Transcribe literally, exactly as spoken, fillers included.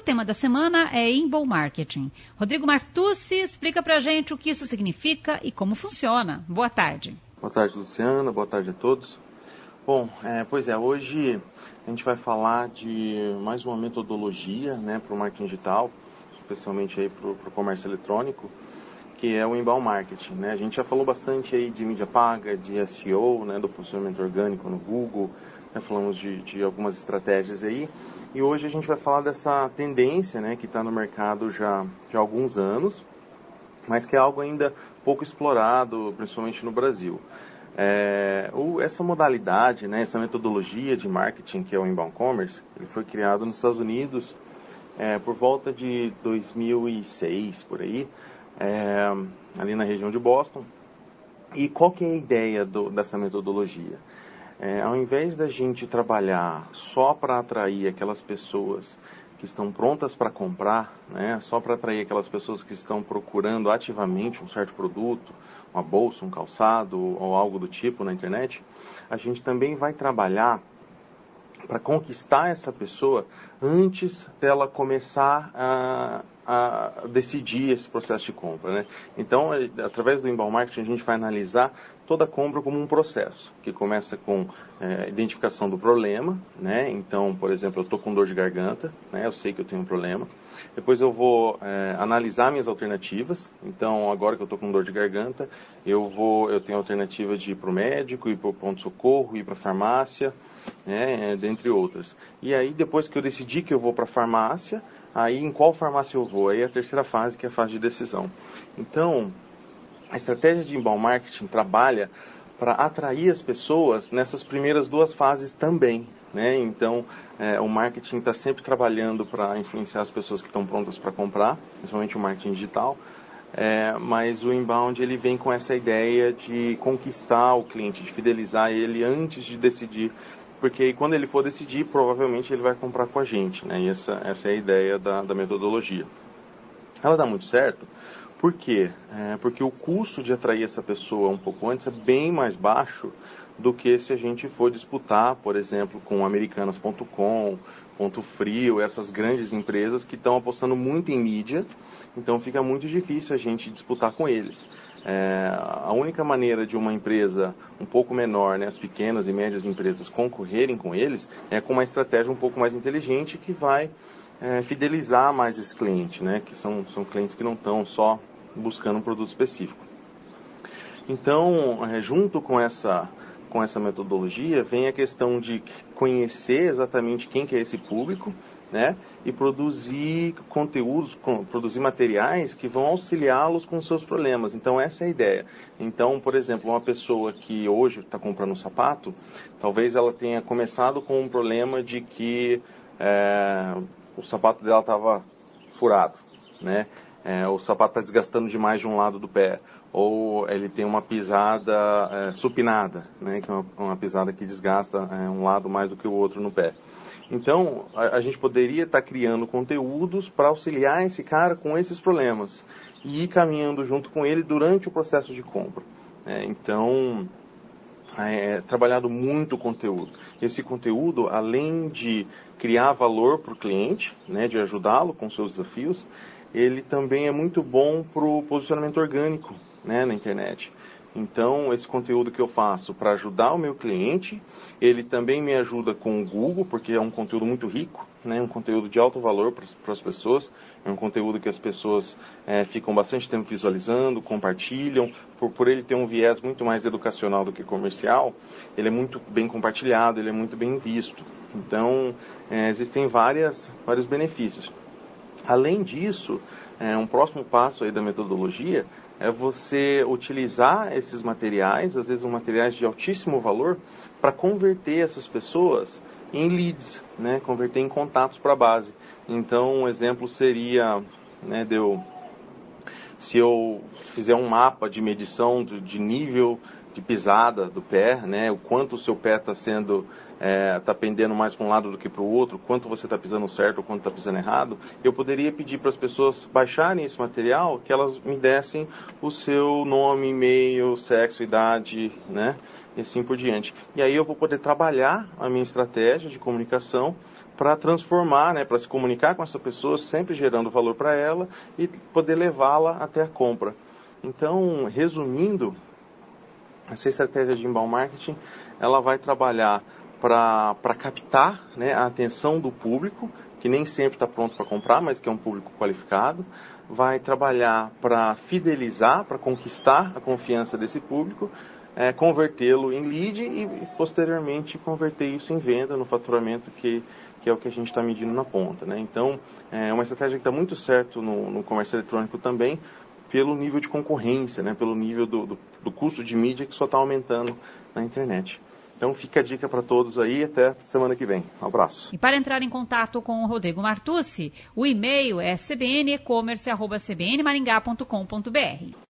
tema da semana é Inbound Marketing. Rodrigo Martucci explica pra gente o que isso significa e como funciona. Boa tarde. Boa tarde, Luciana. Boa tarde a todos. Bom, é, pois é, hoje a gente vai falar de mais uma metodologia, né, para o marketing digital, especialmente aí para o comércio eletrônico, que é o Inbound Marketing, né? A gente já falou bastante aí de mídia paga, de S E O, né, do posicionamento orgânico no Google, né, falamos de, de algumas estratégias aí, e hoje a gente vai falar dessa tendência, né, que está no mercado já, já há alguns anos, mas que é algo ainda pouco explorado, principalmente no Brasil. É, o, essa modalidade, né, essa metodologia de marketing, que é o Inbound Commerce, ele foi criado nos Estados Unidos é, por volta de dois mil e seis, por aí, é, ali na região de Boston. E qual que é a ideia do, dessa metodologia? É, ao invés da gente trabalhar só para atrair aquelas pessoas que estão prontas para comprar, né, só para atrair aquelas pessoas que estão procurando ativamente um certo produto, uma bolsa, um calçado ou algo do tipo na internet, a gente também vai trabalhar para conquistar essa pessoa antes dela começar a, a decidir esse processo de compra, né? Então, através do Inbound Marketing, a gente vai analisar toda a compra como um processo, que começa com é, identificação do problema, né? Então, por exemplo, eu estou com dor de garganta, né? Eu sei que eu tenho um problema. Depois eu vou é, analisar minhas alternativas. Então, agora que eu estou com dor de garganta, eu vou, eu tenho a alternativa de ir para o médico, ir para o ponto-socorro, ir para a farmácia, né? Dentre outras. E aí, depois que eu decidi que eu vou para a farmácia, aí em qual farmácia eu vou? Aí é a terceira fase, que é a fase de decisão. Então, a estratégia de Inbound Marketing trabalha para atrair as pessoas nessas primeiras duas fases também, né? Então, é, o marketing está sempre trabalhando para influenciar as pessoas que estão prontas para comprar, principalmente o marketing digital, é, mas o Inbound ele vem com essa ideia de conquistar o cliente, de fidelizar ele antes de decidir, porque quando ele for decidir, provavelmente ele vai comprar com a gente, né? E essa, essa é a ideia da, da metodologia. Ela dá muito certo. Por quê? É porque o custo de atrair essa pessoa um pouco antes é bem mais baixo do que se a gente for disputar, por exemplo, com americanas ponto com, Ponto Frio, essas grandes empresas que estão apostando muito em mídia, então fica muito difícil a gente disputar com eles. É, a única maneira de uma empresa um pouco menor, né, as pequenas e médias empresas concorrerem com eles, é com uma estratégia um pouco mais inteligente que vai É, fidelizar mais esse cliente, né? Que são, são clientes que não estão só buscando um produto específico. Então, é, junto com essa, com essa metodologia, vem a questão de conhecer exatamente quem que é esse público, né? E produzir conteúdos, com, produzir materiais que vão auxiliá-los com seus problemas. Então, essa é a ideia. Então, por exemplo, uma pessoa que hoje está comprando um sapato, talvez ela tenha começado com um problema de que é, o sapato dela estava furado, né? É, o sapato está desgastando demais de um lado do pé, ou ele tem uma pisada é, supinada, né? Que é uma, uma pisada que desgasta é, um lado mais do que o outro no pé. Então, a, a gente poderia estar tá criando conteúdos para auxiliar esse cara com esses problemas e ir caminhando junto com ele durante o processo de compra. É, então, é trabalhado muito o conteúdo. Esse conteúdo, além de criar valor para o cliente, né, de ajudá-lo com seus desafios, ele também é muito bom para o posicionamento orgânico, né, na internet. Então, esse conteúdo que eu faço para ajudar o meu cliente, ele também me ajuda com o Google, porque é um conteúdo muito rico, né, um conteúdo de alto valor para as pessoas, é um conteúdo que as pessoas é, ficam bastante tempo visualizando, compartilham, por, por ele ter um viés muito mais educacional do que comercial, ele é muito bem compartilhado, ele é muito bem visto. Então, é, existem várias, vários benefícios. Além disso, é, um próximo passo aí da metodologia é você utilizar esses materiais, às vezes materiais de altíssimo valor, para converter essas pessoas em leads, né? Converter em contatos para a base. Então, um exemplo seria, né, de eu, se eu fizer um mapa de medição de, de nível de pisada do pé, né, o quanto o seu pé está sendo, está é, pendendo mais para um lado do que para o outro, quanto você está pisando certo ou quanto está pisando errado, eu poderia pedir para as pessoas baixarem esse material, que elas me dessem o seu nome, e-mail, sexo, idade, né, e assim por diante. E aí eu vou poder trabalhar a minha estratégia de comunicação para transformar, né, para se comunicar com essa pessoa, sempre gerando valor para ela e poder levá-la até a compra. Então, resumindo, essa estratégia de inbound marketing, ela vai trabalhar para captar, né, a atenção do público, que nem sempre está pronto para comprar, mas que é um público qualificado. Vai trabalhar para fidelizar, para conquistar a confiança desse público, é, convertê-lo em lead e, posteriormente, converter isso em venda, no faturamento, que, que é o que a gente está medindo na ponta, né? Então, é uma estratégia que está muito certo no, no comércio eletrônico também, pelo nível de concorrência, né? Pelo nível do, do, do custo de mídia que só está aumentando na internet. Então fica a dica para todos aí, até semana que vem. Um abraço. E para entrar em contato com o Rodrigo Martucci, o e-mail é c b n e commerce arroba c b n maringá ponto com ponto b r.